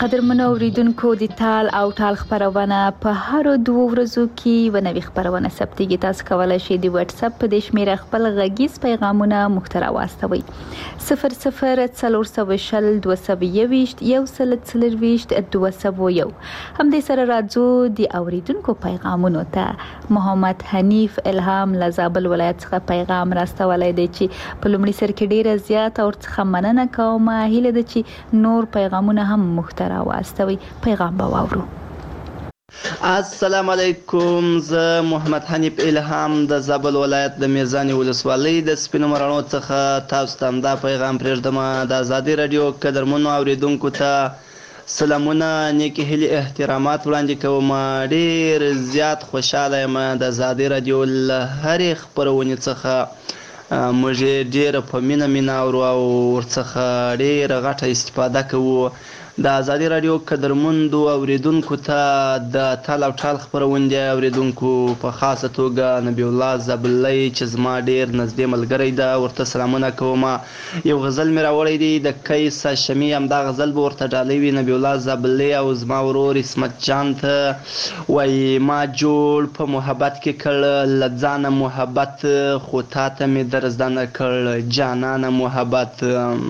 C: قدرمنو اوریدونکو د تال او ټال خبرونه په هر دوه ورځو کې و نوې خبرونه ثبتېږي. تاسو کولای شئ د واتس اپ په دې شمیره خپل غږیز پیغامونه مخترا واستوئ. صفر صفر څلور سوه شل دوه سوه یوویشت یو سل څلرویشت دوه سوه یو. همدې سره راځو د اوریدونکو پیغامونو ته. محمد حنیف الهام له زابل ولایت څخه پیغام راستولی دی چې په لومړي سر کې ډیره زیاته ورڅخه مننه کوم. هیله ده چې نور پیغامونه هم مخترا واستوي. پیغام به واورو.
K: السلام علیکم. زه محمد حنیف الهام د زابل ولایت د میزانی ولسوالۍ د سپینو مرانو څخه تاسو ته دا پیغام پرېږدم. د ازادي رادیو قدرمنو اوریدونکو ته سلامونه، نیکی هیلې، احترامات وړاندې کوم. ډېر زیات خوشاله یم د ازادي رادیو له هرې خپرونې څخه. موږ ډېره په مینه مینه اورو او ورڅخه ډېره غټه استفاده کوو. د ازادي رادیو قدرمندو اوریدونکو ته د تال او ټال خپرونې اوریدونکو په خاصه توګه نبی الله زابلۍ چې زما ډېر نږدې ملګری ده، ورته سلامونه کوم. یو غزل مې راوړی دی د کیس هاشمي، همدا غزل به ورته ډالۍ وي نبی الله زابلۍ او زما ورور عصمت جان ته. وایي ما جوړ په محبت کې کړ له ځانه محبت، خو تا ته مې در زده نه کړ جانانه محبت.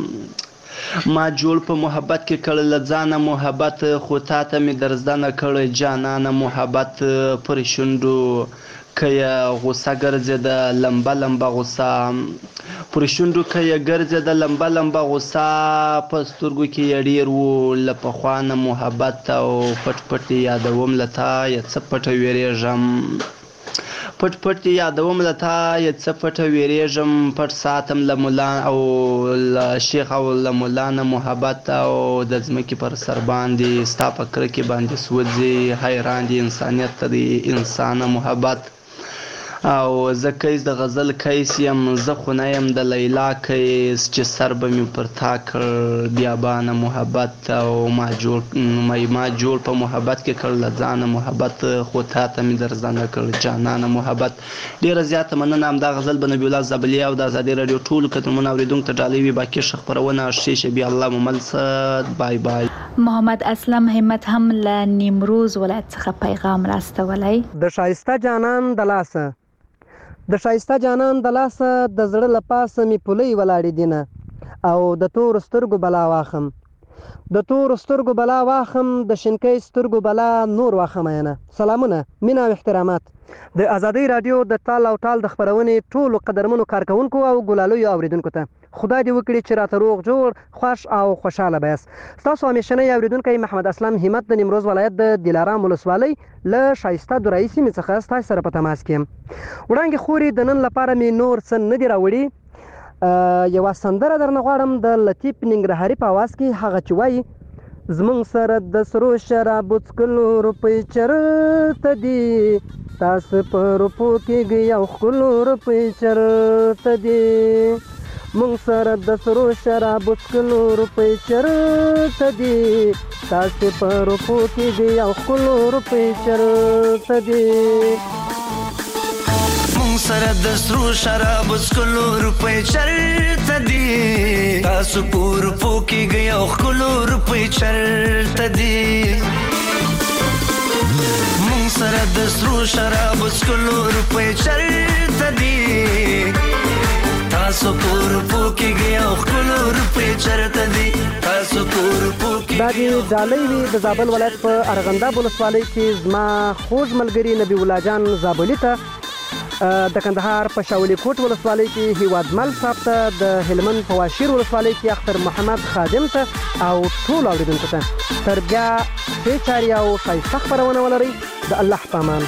K: ما جوړ په محبت کې کړ له ځانه محبت، خو تا ته مې در زده نه کړ جانانه محبت. پر شونډو که یې غوسه ګرځېده لمبه لمبه غوسه، پر شونډو که یې ګرځېده لمبه لمبه غوسه، په سترګو کې یې ډېر و له پخوا نه محبت. او پټ پټ یادوم له تا یې څه پټه ویرېږم، پټ پټ یادوم له تا یې څه پټه ویرېږم. پټ ساتم له ملا او له شیخ او له مولا نه محبت. او د ځمکې پر سر باندې ستا په کرکې باندې سوځي، حیران دي انسانیت ته د انسانه محبت. او زه کیس د غزل کیس یم، زه خو نه یم د لیلا کیس چې سر به مې پر تا کړ بیابانه محبت. او ما جوړ ما جوړ په محبت کې کړ له ځانه محبت، خو تا ته مې در زده نه کړ جانانه محبت. ډېره زیاته مننه. همدا غزل به نبی الله زابلۍ او د ازادي رادیو ټولو قدرمنو اوریدونکو ته ډالۍ وي. باقي ښه خپرونه ښې شي. بیا الله مو مل څه. بای بای.
C: محمد اسلم همت هم له نیمروز ولایت څخه پیغام راستولی.
L: د شایسته جانان د لاسه، د شایسته جانان د لاسه، د زړه له پاسه مې پولۍ ولاړې دینه، او د تورو سترګو بلا واخم، د تورو سترګو بلا واخم، د شینکۍ سترګو بلا نور واخم. ینه سلامونه، مینه او احترامات د ازادي رادیو د تال او ټال د خپرونې ټولو قدرمنو کارکونکو او ګلالیو اوریدونکو ته. خدای دې وکړي چې راته روغ جوړ خوش او خوشاله بیاست. ستاسو همیشنی اوریدونکی محمد اسلم همت د نیمروز ولایت د دلارام ولسوالۍ له شایسته درایي سیمې څخه ستاسو سره په تماس کې یم. وړانګې خورې د نن لپاره مې نور څه نه دي راوړي. یوه سندره درنه غواړم د لطیف ننګرهاري په اواز کې، هغه چې وایي زمونږ سره د سرو شرابو څښلو روپۍ چېرته دي، تاسو په روپو کېږئ او ښکلو روپۍ چېرته دي، مونږ سره د سرو شرابو څښلو روپۍ چېرته دي، تاسو په روپو کېږئ او ښکلو روپۍ چېرته دي.
M: مونږ سره د سرو شرابو څښلو روپۍ چېرته دي، تاسو په روپو کېږئ او ښکلو روپۍ چېرته دي، مونږ سره د سرو شرابو څښلو روپۍ چېرته دي، تاسو په روپو کېږئ او ښکلو روپۍ چېرته دي، تاسو په روپو کېږئ.
L: دا د ډالۍ وي د زابل ولایت په ارغنداب ولسوالۍ کې زما خوږ ملګري نبی الله جان زابلي ته، د کندهار په شاولي کوټ ولسوالۍ کې هیوادمل صاحب ته، د هلمند په واشیر ولسوالۍ کې اختر محمد خادم ته او ټولو اوریدونکو ته. تر بیا ښې چارې او ښایسته خپرونه ولرئ. د الله په امان.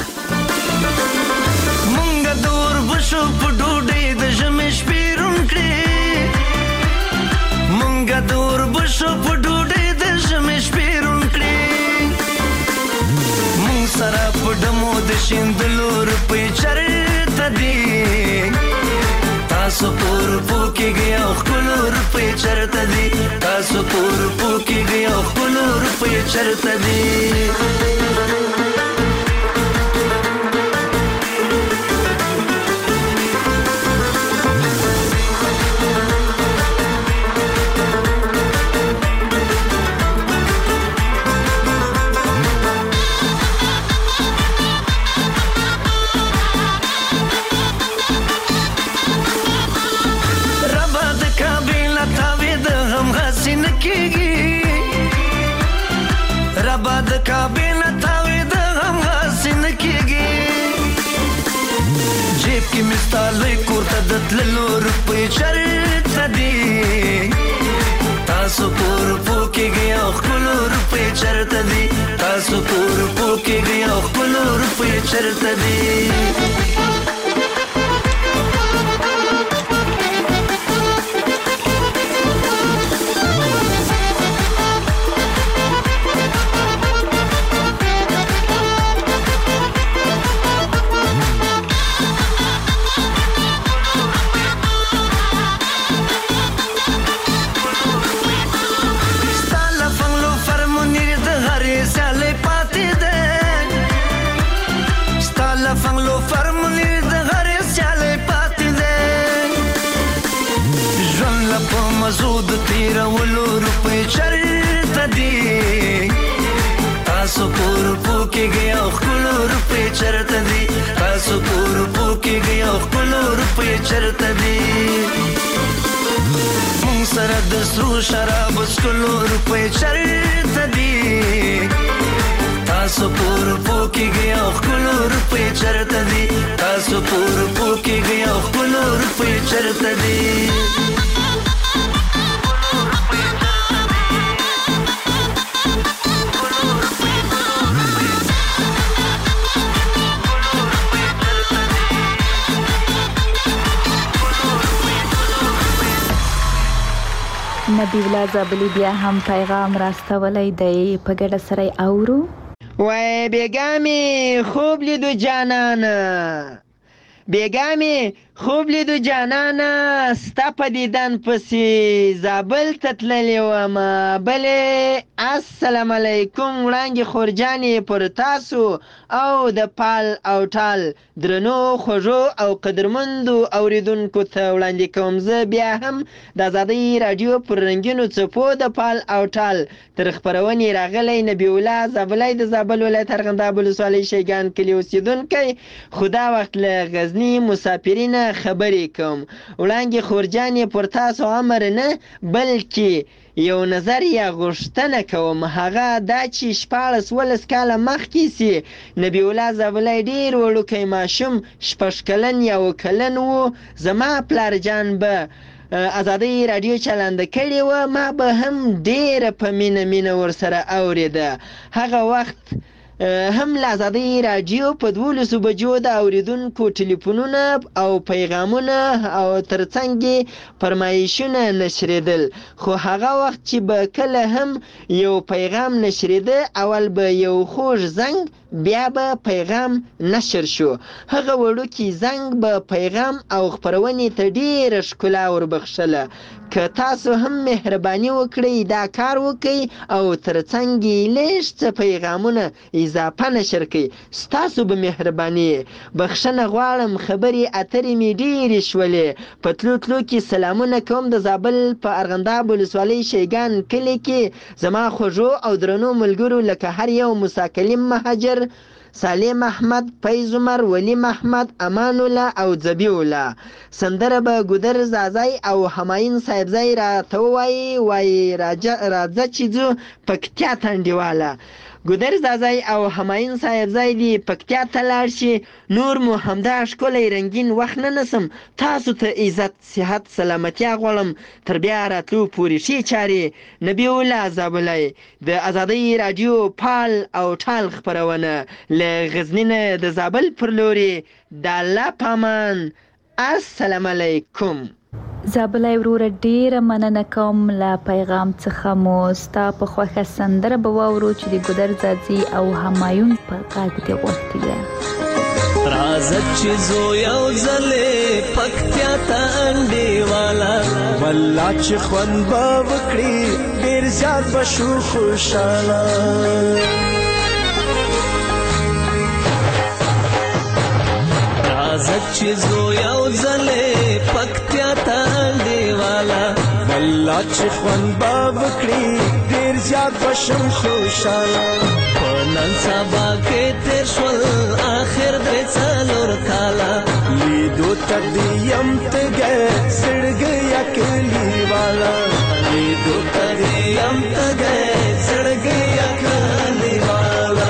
M: مونږ د اوربشو په ډوډۍ د ژمي شپې روڼ کړې، مونږ د اوربشو په ډوډۍ د ژمي شپې روڼ کړې، مونږ سره په ډمو د شیندلو روپۍ چېرته دي، تاسو په روپو کېږئ او ښکلو روپۍ چېرته دي، تاسو په روپو کېږئ او ښکلو روپۍ چېرته دي. ستا لوی کور ته د تللو روپۍ چرته دي تاسو کور پوکېږئ او ښکلو روپۍ چرته دي تاسو کور پوکېږئ او ښکلو روپۍ چرته دي زود تیرولو روپۍ چرته دي تاسو کور پوکېږئ او ښکلو روپۍ چرته دي تاسو کور پوکېږئ او ښکلو روپۍ چرته دي مونږ سره د سرو شرابو څښلو روپۍ چرته دي تاسو کور پوکېږئ او ښکلو روپۍ چرته دي تاسو کور پوکېږئ او ښکلو روپۍ چرته دي
C: نبی الله زابلی بیا هم پیغام راستولی دی په ګډه سره اورو.
L: وای بیګامې خوب لیدو جانانه بیګامې خوب لیدو جانانه ستا په دیدن پسې زابل ته تللې ومه بلې السلام علیکم وړانګې خورجانې پر تاسو او د پال او ټال درنو خوږو او قدرمندو اوریدونکو ته وړاندې کوم زه بیا هم د ازادۍ راډیو پر رنګینو څپو د پال او ټال تر خپرونې راغلی نبی الله زابلی د زابل ولایت ارغنداب ولسوالۍ شیګان کلي اوسېدونکی خو دا وخت له غزني مسافرینه خبرې کوم وړانګې خورجانې پر تاسو امر نه بلکې یو نظر یا غوښتنه کوم هغه دا چې شپاړس ولس کاله مخکې سي نبی الله زابلی ډېر وړوکی ماشوم شپږ کلن یا اووه کلن و زما پلارجان به ازادۍ راډیو چلنده کړې وه ما به هم ډېره په مینه مینه ورسره اورېده هغه وخت هم له ازادۍ راډیو په دولسو بجو د اوریدونکو ټلیفونونه او پیغامونه او ترڅنګ یې فرمایشونه نشرېدل خو هغه وخت چې به کله هم یو پیغام نشرېده اول به یو خوږ زنګ بیا به پیغام نشر شو هغه وړوکی زنګ به پیغام او خپرونې ته ډېره ښکلا وربخښله که تاسو هم مهرباني وکړئ دا کار وکئ او ترڅنګ یې لږ څه پیغامونه اضافه نشر کړئ ستاسو به مهرباني بخښنه غواړم خبرې اترې مې ډېرې شولې په تلو تلو کې سلامونه کوم د زابل په ارغنداب ولسوالۍ شیګان کلي کې زما خوږو او درنو ملګرو لکه هر یو موسی کلیم مهاجر سالم احمد فیض عمر ولی محمد امان الله او ذبیح الله سندره به ګودر زازای او همایون صاحبزای را ته وایي وایي راځه چې ځو پکتیا تنډیواله ګودر زازای او همایون صاحبزای دی پکتیا ته لاړ شي نور مو همدا ښکلی رنګین وخت نه نسم تاسو ته عزت صحت سلامتیا غواړم تر بیا راتلو پورې ښې چارې نبی الله زابلی د ازادۍ راډیو پال او ټال خپرونه له غزني نه د زابل پر لوري د الله پامان السلام علیکم.
C: زابلی وروره ډیره مننه کوم له پیغام څخه مو ستا په خوښه سندره به واورو چې د ګودر زازي او همایون په غږ دې غوښتې ده.
N: راځه چې زو یو ځلې پکتیا ته انډیواله والله چې خوند به وکړي ډېر زیات به شو خوشحاله راځه چې زو یو ځلې پکتیا ته انډیواله والله چې خوند به وکړي ډېر زیات به شم خوشحاله په نن سبا کې تېر شول آخر درې څلور کاله لیدو ته دې یم تږی زړګیه کلیواله لیدو ته دې یم تږی زړګیه کلیواله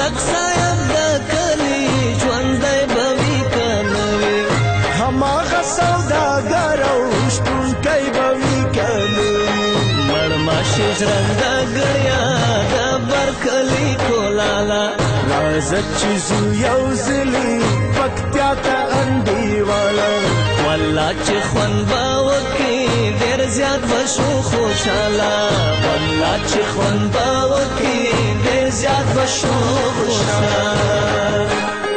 N: ملک صاحب د کلی ژوندی به وي که نه وي هماغه سوداګر او شپونکی به وي که نه وي مړماشي ژرنده ګړیا د برکلي کولاله راځه چې ځو یو ځلي پکتیا ته انډیواله والله چې خوند به وکړي ډېر زیات به شو خوشحاله والله چې خوند به وکړي ډېر زیات به شو خوشحاله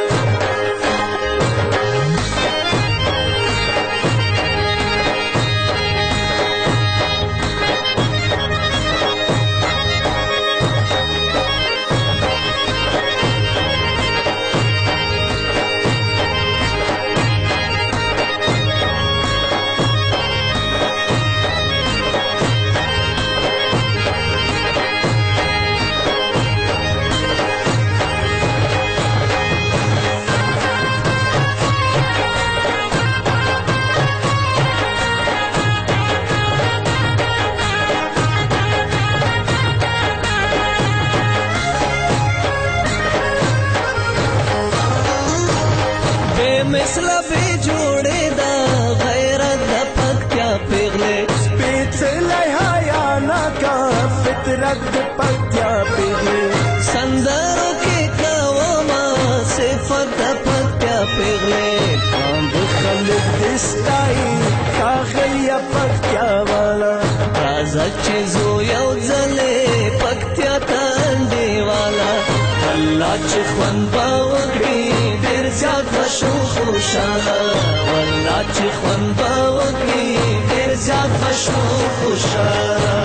N: مثله بې جوړې ده غیرت د پکتیا پیغلې سپېڅلی حیا ناکه فطرت د پکتیا پیغلې سندرو کې کومه صفت د پکتیا پیغلې کاند خلک دې ستایي ښاغلیه پکتیا والا راځه چې زو یو ځلې پکتیا ته انډیواله والله چې خوند به وکړي ډېر زیات به شو خوشحاله والله چې خوند به وکړي ډېر زیات به شو خوشحاله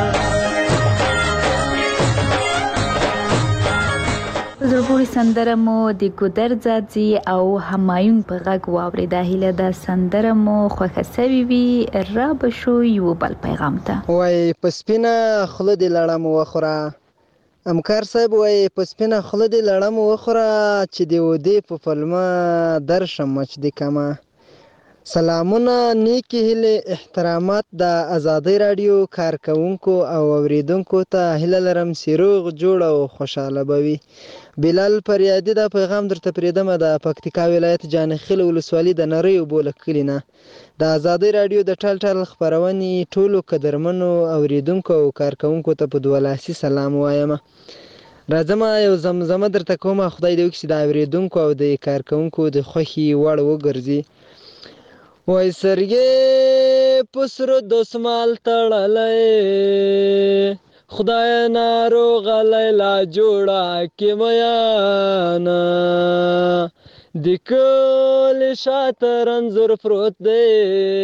C: زړه پورې سندره مو د ګودر ځاځي او همایون په غږ واورېده. هیله ده سندره مو خوښه سوې وي. را به شو یو بل پیغام ته.
L: وایي په سپینه خوله دې لړم وخوره. امکار صاحب وایي په سپینه خوله دې لړم وخوره چې د ودې په پلمه درشم مچ دې کمه. سلامونه، نیکی هیلې، احترامات د ازادۍ راډیو کارکونکو او اوریدونکو ته هیله لرم چې روغ جوړ او خوشحاله به وي. بلال فریادي دا پیغام درته پرېږدمه د پکتیکا ولایت جانخیل ولسوالي د نرۍ اوبو له کلي نه. د ازادۍ راډیو د ټال ټال خپرونې ټولو قدرمنو اوریدونکو او کارکونکو ته په دوه لاسي سلام وایم. راځم یو زمزمه درته کومه، خدای دې وکړي چې د اوریدونکو او د کارکونکو د خوښې وړ وګرځي. وای سرګې په سرو دسمال تړلی، خدای ناروغه لیلا جوړه کې میانه، د کلي شاته رنځور پروت دی،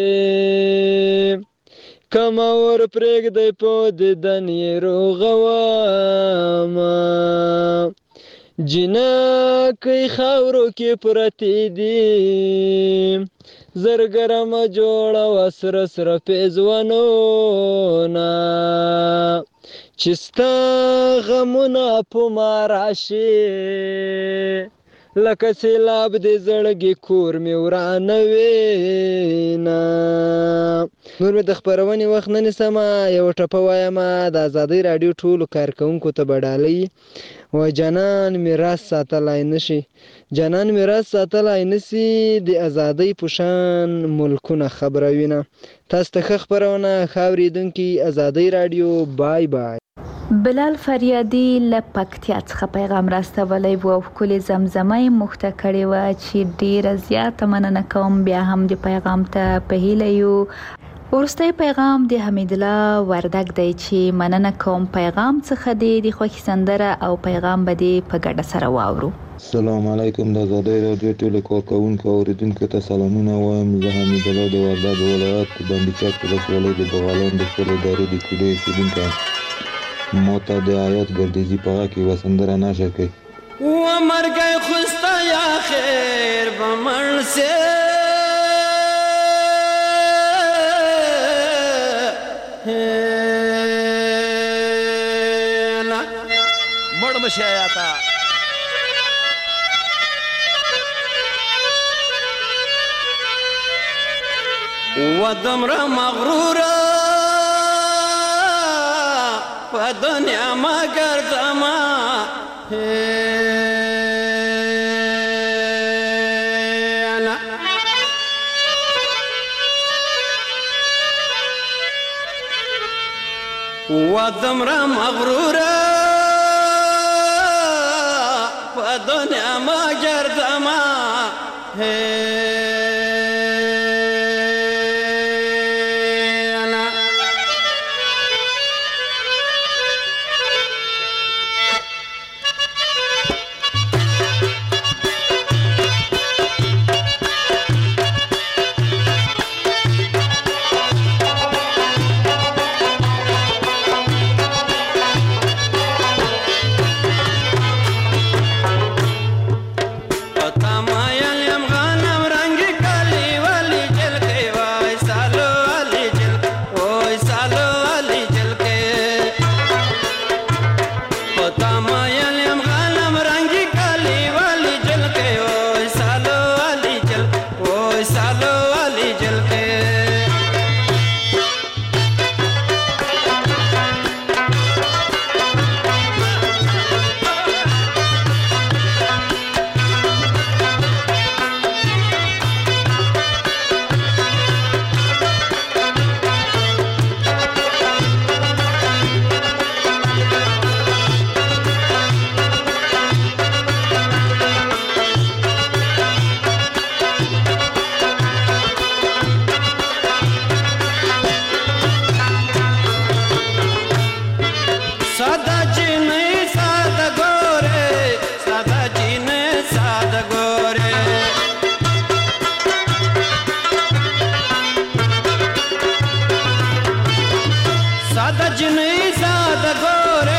L: کمه ور پرېږدی په دیدن یې روغومه، جنکۍ خاورو کې پرتې دي، زرګرمه جوړه وه سره سره پیزوانونه، چې ستا غمونه په ما راشي، لکه سیلاب د زړګي کور مې ورانوینه. نور مې د خپرونې وخت نه نیسمه، یوه ټپه وایم د ازادۍ راډیو ټولو کارکونکو ته به ډالۍ. وای جانان میراث ساتلی نشي، جانان میراث ساتلی نشي، د ازادۍ په شان ملکونه خبروینه. تاسو ته ښه خپرونه، ښه اورېدونکي، ازادۍ راډیو. بای بای.
C: بلال فریادي له پکتیا څخه پیغام راستولی و او ښکلې زمزمه یې موږ ته کړې وه چې ډېره زیاته مننه کوم. بیا هم د پیغام ته په هیله یو. وروستی پیغام د حمیدالله وردګ دی چې مننه کوم پیغام څخه دی، د خوښې سندره او پیغام به دې په ګډه سره واورو.
O: السلام علیکم. د ازادۍ راډیو ټولو کارکوونکو او اورېدونکو ته سلامونه وایم. زه حمیدالله د وردګ ولایت بندیچک ولسوالۍ د بغالان د خپلې ادارې د کوډۍ اوسېدونکی یم. ما ته د آیات ګردیزي په غږ کې یوه سندره نشر کړئ.
N: ومرګی خوسته یا خیر به مړ سې،
P: مړ مشي آیاته
N: و دمره مغروره په دنیا ما ګرځما
Q: ودمره مغروره په دنیا ما گردما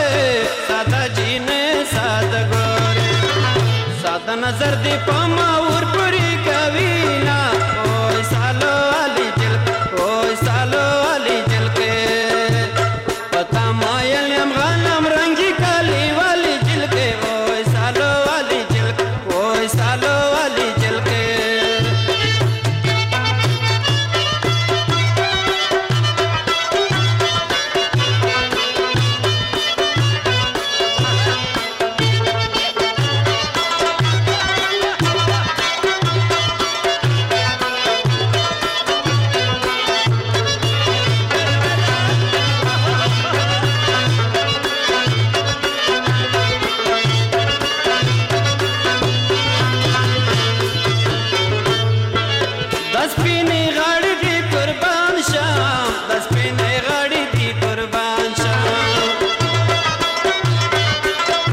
Q: नजर दी पमा